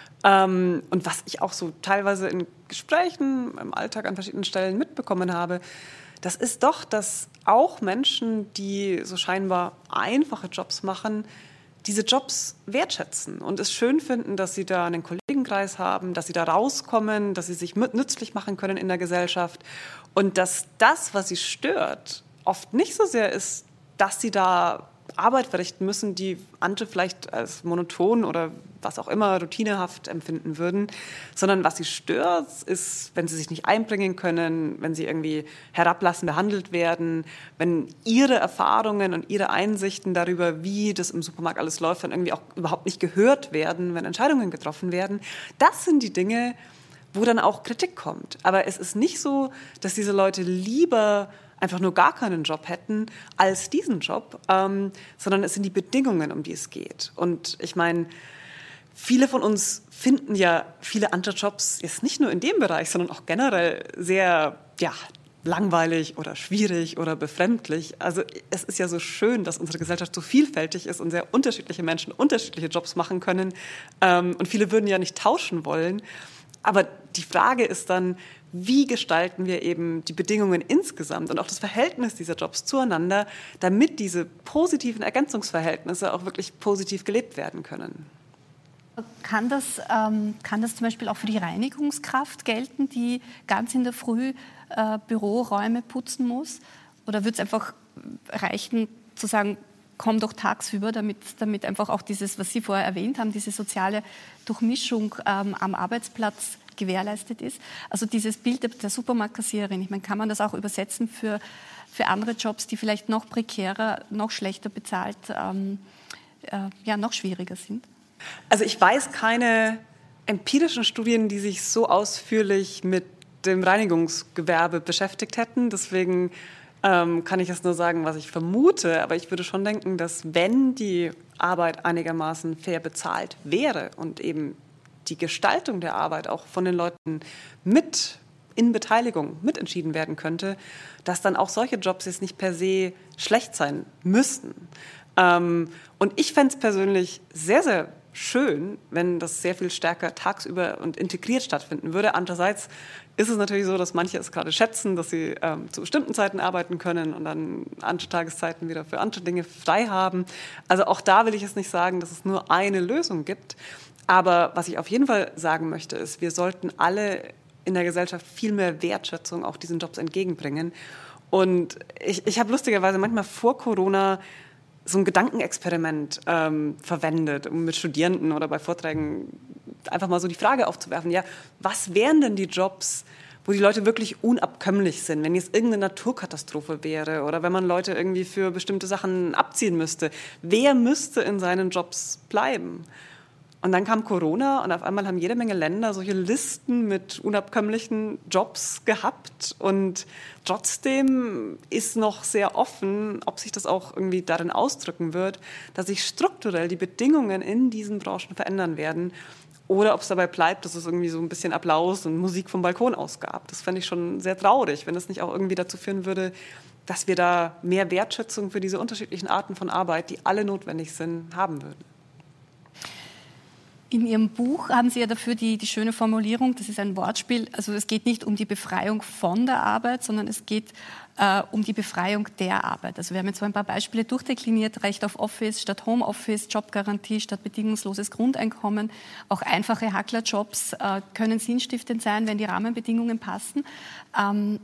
ähm, und was ich auch so teilweise in Gesprächen im Alltag an verschiedenen Stellen mitbekommen habe, das ist doch, dass auch Menschen, die so scheinbar einfache Jobs machen, diese Jobs wertschätzen und es schön finden, dass sie da einen Kollegenkreis haben, dass sie da rauskommen, dass sie sich nützlich machen können in der Gesellschaft und dass das, was sie stört, oft nicht so sehr ist, dass sie da Arbeit verrichten müssen, die andere vielleicht als monoton oder was auch immer routinehaft empfinden würden, sondern was sie stört, ist, wenn sie sich nicht einbringen können, wenn sie irgendwie herablassend behandelt werden, wenn ihre Erfahrungen und ihre Einsichten darüber, wie das im Supermarkt alles läuft, dann irgendwie auch überhaupt nicht gehört werden, wenn Entscheidungen getroffen werden. Das sind die Dinge, wo dann auch Kritik kommt. Aber es ist nicht so, dass diese Leute lieber einfach nur gar keinen Job hätten als diesen Job, ähm, sondern es sind die Bedingungen, um die es geht. Und ich meine, viele von uns finden ja viele andere Jobs jetzt nicht nur in dem Bereich, sondern auch generell sehr ja, langweilig oder schwierig oder befremdlich. Also es ist ja so schön, dass unsere Gesellschaft so vielfältig ist und sehr unterschiedliche Menschen unterschiedliche Jobs machen können. Ähm, und viele würden ja nicht tauschen wollen. Aber die Frage ist dann, wie gestalten wir eben die Bedingungen insgesamt und auch das Verhältnis dieser Jobs zueinander, damit diese positiven Ergänzungsverhältnisse auch wirklich positiv gelebt werden können? Kann das, ähm, kann das zum Beispiel auch für die Reinigungskraft gelten, die ganz in der Früh äh, Büroräume putzen muss? Oder wird es einfach reichen, zu sagen, komm doch tagsüber, damit, damit einfach auch dieses, was Sie vorher erwähnt haben, diese soziale Durchmischung ähm, am Arbeitsplatz gewährleistet ist? Also dieses Bild der Supermarktkassiererin, ich meine, kann man das auch übersetzen für, für andere Jobs, die vielleicht noch prekärer, noch schlechter bezahlt, ähm, äh, ja, noch schwieriger sind? Also ich weiß keine empirischen Studien, die sich so ausführlich mit dem Reinigungsgewerbe beschäftigt hätten. Deswegen ähm, kann ich jetzt nur sagen, was ich vermute. Aber ich würde schon denken, dass wenn die Arbeit einigermaßen fair bezahlt wäre und eben die Gestaltung der Arbeit auch von den Leuten mit in Beteiligung mitentschieden werden könnte, dass dann auch solche Jobs jetzt nicht per se schlecht sein müssten. Ähm, und ich fände es persönlich sehr, sehr schön, wenn das sehr viel stärker tagsüber und integriert stattfinden würde. Andererseits ist es natürlich so, dass manche es gerade schätzen, dass sie ähm, zu bestimmten Zeiten arbeiten können und dann andere Tageszeiten wieder für andere Dinge frei haben. Also auch da will ich es nicht sagen, dass es nur eine Lösung gibt. Aber was ich auf jeden Fall sagen möchte, ist, wir sollten alle in der Gesellschaft viel mehr Wertschätzung auch diesen Jobs entgegenbringen. Und ich, ich habe lustigerweise manchmal vor Corona so ein Gedankenexperiment ähm, verwendet, um mit Studierenden oder bei Vorträgen einfach mal so die Frage aufzuwerfen, ja, was wären denn die Jobs, wo die Leute wirklich unabkömmlich sind, wenn jetzt irgendeine Naturkatastrophe wäre oder wenn man Leute irgendwie für bestimmte Sachen abziehen müsste. Wer müsste in seinen Jobs bleiben? Und dann kam Corona und auf einmal haben jede Menge Länder solche Listen mit unabkömmlichen Jobs gehabt. Und trotzdem ist noch sehr offen, ob sich das auch irgendwie darin ausdrücken wird, dass sich strukturell die Bedingungen in diesen Branchen verändern werden. Oder ob es dabei bleibt, dass es irgendwie so ein bisschen Applaus und Musik vom Balkon aus gab. Das fände ich schon sehr traurig, wenn es nicht auch irgendwie dazu führen würde, dass wir da mehr Wertschätzung für diese unterschiedlichen Arten von Arbeit, die alle notwendig sind, haben würden. In Ihrem Buch haben Sie ja dafür die, die schöne Formulierung, das ist ein Wortspiel, also es geht nicht um die Befreiung von der Arbeit, sondern es geht äh, um die Befreiung der Arbeit. Also wir haben jetzt so ein paar Beispiele durchdekliniert, Recht auf Office statt Homeoffice, Jobgarantie statt bedingungsloses Grundeinkommen. Auch einfache Hacklerjobs äh, können sinnstiftend sein, wenn die Rahmenbedingungen passen. Ähm,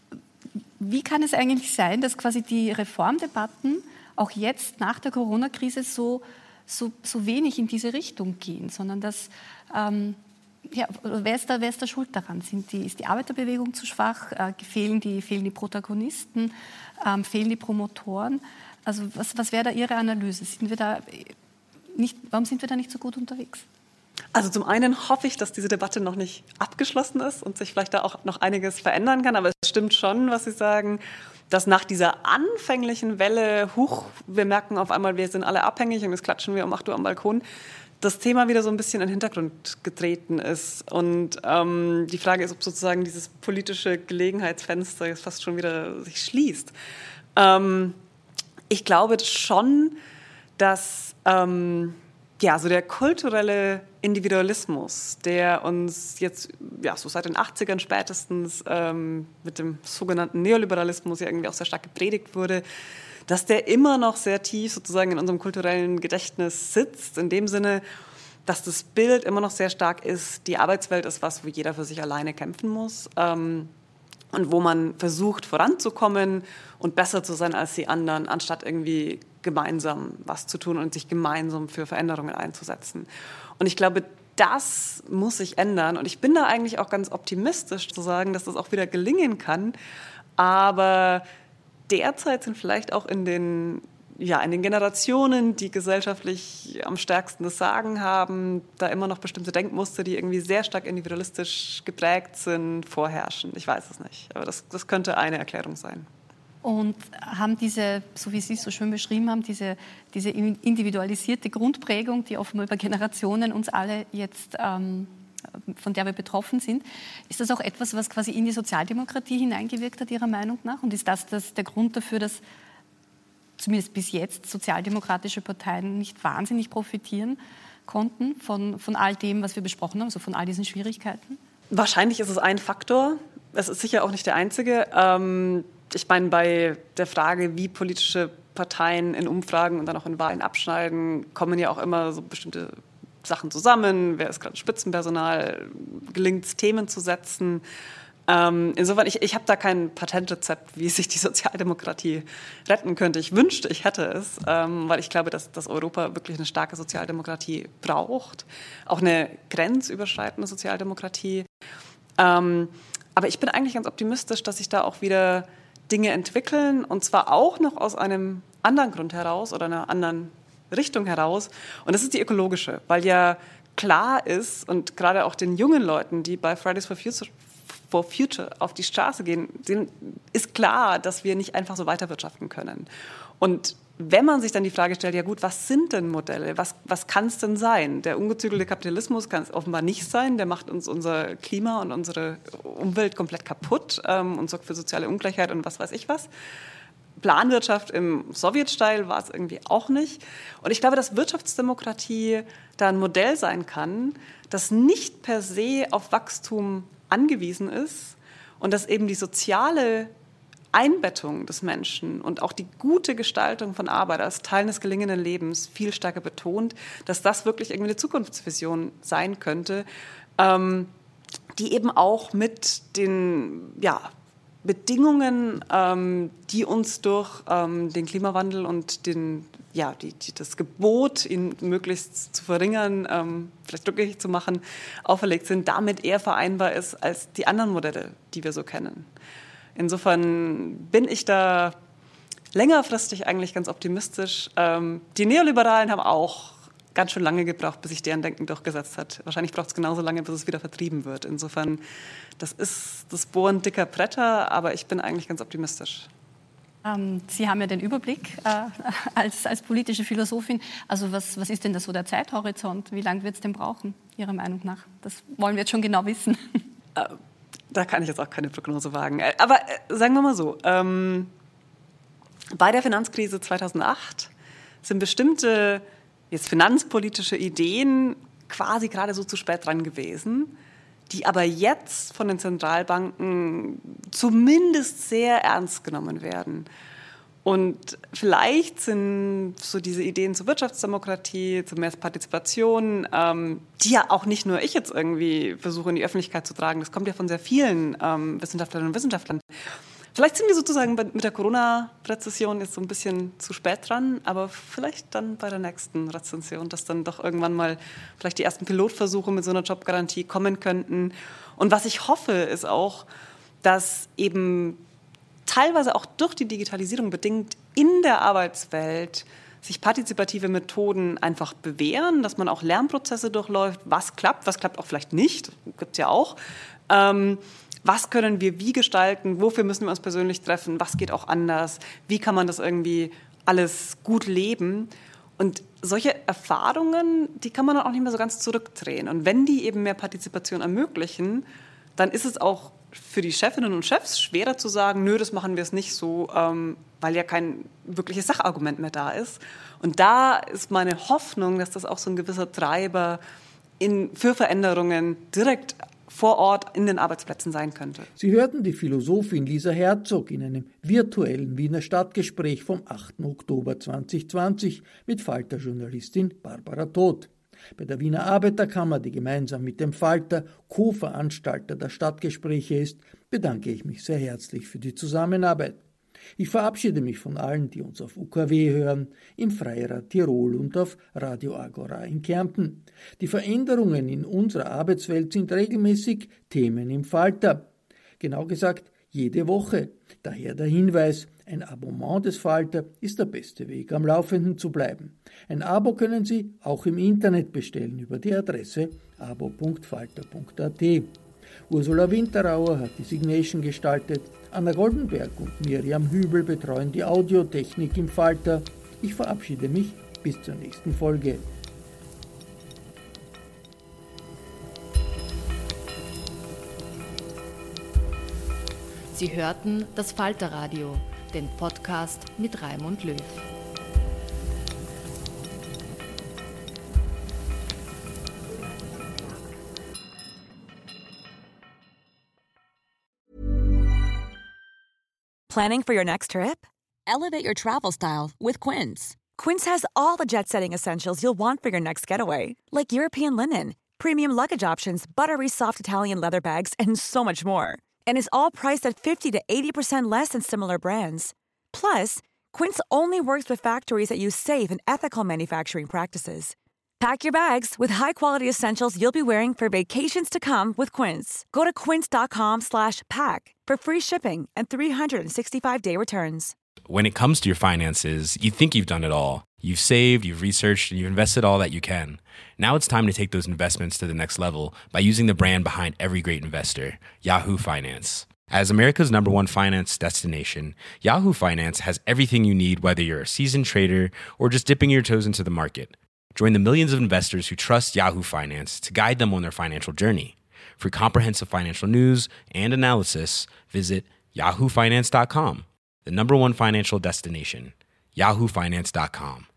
wie kann es eigentlich sein, dass quasi die Reformdebatten auch jetzt nach der Corona-Krise so So, so wenig in diese Richtung gehen, sondern dass, ähm, ja, wer ist da, wer ist da schuld daran? Sind die, ist die Arbeiterbewegung zu schwach? Äh, fehlen, die, fehlen die Protagonisten? Ähm, fehlen die Promotoren? Also was, was wäre da Ihre Analyse? Sind wir da nicht, warum sind wir da nicht so gut unterwegs? Also zum einen hoffe ich, dass diese Debatte noch nicht abgeschlossen ist und sich vielleicht da auch noch einiges verändern kann. Aber es stimmt schon, was Sie sagen, dass nach dieser anfänglichen Welle, huch, wir merken auf einmal, wir sind alle abhängig und jetzt klatschen wir um acht Uhr am Balkon, das Thema wieder so ein bisschen in den Hintergrund getreten ist. Und ähm, die Frage ist, ob sozusagen dieses politische Gelegenheitsfenster jetzt fast schon wieder sich schließt. Ähm, ich glaube schon, dass ähm, ja, so der kulturelle Individualismus, der uns jetzt ja, so seit den achtzigern spätestens ähm, mit dem sogenannten Neoliberalismus ja irgendwie auch sehr stark gepredigt wurde, dass der immer noch sehr tief sozusagen in unserem kulturellen Gedächtnis sitzt, in dem Sinne, dass das Bild immer noch sehr stark ist, die Arbeitswelt ist was, wo jeder für sich alleine kämpfen muss ähm, und wo man versucht voranzukommen und besser zu sein als die anderen, anstatt irgendwie gemeinsam was zu tun und sich gemeinsam für Veränderungen einzusetzen. Und ich glaube, das muss sich ändern. Und ich bin da eigentlich auch ganz optimistisch zu sagen, dass das auch wieder gelingen kann. Aber derzeit sind vielleicht auch in den, ja, in den Generationen, die gesellschaftlich am stärksten das Sagen haben, da immer noch bestimmte Denkmuster, die irgendwie sehr stark individualistisch geprägt sind, vorherrschen. Ich weiß es nicht. Aber das, das könnte eine Erklärung sein. Und haben diese, so wie Sie es so schön beschrieben haben, diese, diese individualisierte Grundprägung, die offenbar über Generationen uns alle jetzt, ähm, von der wir betroffen sind, ist das auch etwas, was quasi in die Sozialdemokratie hineingewirkt hat, Ihrer Meinung nach? Und ist das, das der Grund dafür, dass zumindest bis jetzt sozialdemokratische Parteien nicht wahnsinnig profitieren konnten von, von all dem, was wir besprochen haben, also von all diesen Schwierigkeiten? Wahrscheinlich ist es ein Faktor. Es ist sicher auch nicht der einzige. Ähm, ich meine, bei der Frage, wie politische Parteien in Umfragen und dann auch in Wahlen abschneiden, kommen ja auch immer so bestimmte Sachen zusammen. Wer ist gerade Spitzenpersonal? Gelingt es, Themen zu setzen? Ähm, insofern, ich, ich habe da kein Patentrezept, wie sich die Sozialdemokratie retten könnte. Ich wünschte, ich hätte es, ähm, weil ich glaube, dass, dass Europa wirklich eine starke Sozialdemokratie braucht. Auch eine grenzüberschreitende Sozialdemokratie. Ähm, aber ich bin eigentlich ganz optimistisch, dass sich da auch wieder Dinge entwickeln, und zwar auch noch aus einem anderen Grund heraus oder einer anderen Richtung heraus. Und das ist die ökologische, weil ja klar ist, und gerade auch den jungen Leuten, die bei Fridays for Future, for Future auf die Straße gehen, denen ist klar, dass wir nicht einfach so weiterwirtschaften können. Und wenn man sich dann die Frage stellt, ja gut, was sind denn Modelle? Was, was kann es denn sein? Der ungezügelte Kapitalismus kann es offenbar nicht sein. Der macht uns unser Klima und unsere Umwelt komplett kaputt ähm, und sorgt für soziale Ungleichheit und was weiß ich was. Planwirtschaft im Sowjet-Style war es irgendwie auch nicht. Und ich glaube, dass Wirtschaftsdemokratie da ein Modell sein kann, das nicht per se auf Wachstum angewiesen ist und dass eben die soziale Einbettung des Menschen und auch die gute Gestaltung von Arbeit als Teil des gelingenden Lebens viel stärker betont, dass das wirklich irgendwie eine Zukunftsvision sein könnte, ähm, die eben auch mit den ja, Bedingungen, ähm, die uns durch ähm, den Klimawandel und den, ja, die, die, das Gebot, ihn möglichst zu verringern, ähm, vielleicht rückgängig zu machen, auferlegt sind, damit eher vereinbar ist als die anderen Modelle, die wir so kennen. Insofern bin ich da längerfristig eigentlich ganz optimistisch. Ähm, die Neoliberalen haben auch ganz schön lange gebraucht, bis sich deren Denken durchgesetzt hat. Wahrscheinlich braucht es genauso lange, bis es wieder vertrieben wird. Insofern, das ist das Bohren dicker Bretter, aber ich bin eigentlich ganz optimistisch. Ähm, Sie haben ja den Überblick äh, als, als politische Philosophin. Also was, was ist denn da so der Zeithorizont? Wie lange wird es denn brauchen, Ihrer Meinung nach? Das wollen wir jetzt schon genau wissen. Äh, Da kann ich jetzt auch keine Prognose wagen. Aber äh, sagen wir mal so, ähm, bei der Finanzkrise zweitausendacht sind bestimmte jetzt finanzpolitische Ideen quasi gerade so zu spät dran gewesen, die aber jetzt von den Zentralbanken zumindest sehr ernst genommen werden. Und vielleicht sind so diese Ideen zur Wirtschaftsdemokratie, zu mehr Partizipation, ähm, die ja auch nicht nur ich jetzt irgendwie versuche in die Öffentlichkeit zu tragen, das kommt ja von sehr vielen ähm, Wissenschaftlerinnen und Wissenschaftlern. Vielleicht sind wir sozusagen mit der Corona-Rezession jetzt so ein bisschen zu spät dran, aber vielleicht dann bei der nächsten Rezession, dass dann doch irgendwann mal vielleicht die ersten Pilotversuche mit so einer Jobgarantie kommen könnten. Und was ich hoffe, ist auch, dass eben teilweise auch durch die Digitalisierung bedingt in der Arbeitswelt sich partizipative Methoden einfach bewähren, dass man auch Lernprozesse durchläuft, was klappt, was klappt auch vielleicht nicht, gibt es ja auch. Ähm, was können wir wie gestalten, wofür müssen wir uns persönlich treffen, was geht auch anders, wie kann man das irgendwie alles gut leben. Und solche Erfahrungen, die kann man dann auch nicht mehr so ganz zurückdrehen. Und wenn die eben mehr Partizipation ermöglichen, dann ist es auch für die Chefinnen und Chefs schwerer zu sagen, nö, das machen wir es nicht so, ähm, weil ja kein wirkliches Sachargument mehr da ist. Und da ist meine Hoffnung, dass das auch so ein gewisser Treiber in, für Veränderungen direkt vor Ort in den Arbeitsplätzen sein könnte. Sie hörten die Philosophin Lisa Herzog in einem virtuellen Wiener Stadtgespräch vom achten Oktober zweitausendzwanzig mit Falter-Journalistin Barbara Todt. Bei der Wiener Arbeiterkammer, die gemeinsam mit dem Falter Co-Veranstalter der Stadtgespräche ist, bedanke ich mich sehr herzlich für die Zusammenarbeit. Ich verabschiede mich von allen, die uns auf U K W hören, im Freirad Tirol und auf Radio Agora in Kärnten. Die Veränderungen in unserer Arbeitswelt sind regelmäßig Themen im Falter. Genau gesagt, jede Woche. Daher der Hinweis, ein Abonnement des Falter ist der beste Weg, am Laufenden zu bleiben. Ein Abo können Sie auch im Internet bestellen über die Adresse abo punkt falter punkt a t. Ursula Winterauer hat die Signation gestaltet, Anna Goldenberg und Miriam Hübel betreuen die Audiotechnik im Falter. Ich verabschiede mich bis zur nächsten Folge. Sie hörten das Falterradio, den Podcast mit Raimund Löw. Planning for your next trip? Elevate your travel style with Quince. Quince has all the jet-setting essentials you'll want for your next getaway, like European linen, premium luggage options, buttery soft Italian leather bags, and so much more. And is all priced at fifty to eighty percent less than similar brands. Plus, Quince only works with factories that use safe and ethical manufacturing practices. Pack your bags with high-quality essentials you'll be wearing for vacations to come with Quince. Go to quince.com slash pack for free shipping and three sixty-five day returns. When it comes to your finances, you think you've done it all. You've saved, you've researched, and you've invested all that you can. Now it's time to take those investments to the next level by using the brand behind every great investor, Yahoo Finance. As America's number one finance destination, Yahoo Finance has everything you need, whether you're a seasoned trader or just dipping your toes into the market. Join the millions of investors who trust Yahoo Finance to guide them on their financial journey. For comprehensive financial news and analysis, visit yahoo finance dot com, the number one financial destination, yahoo finance dot com.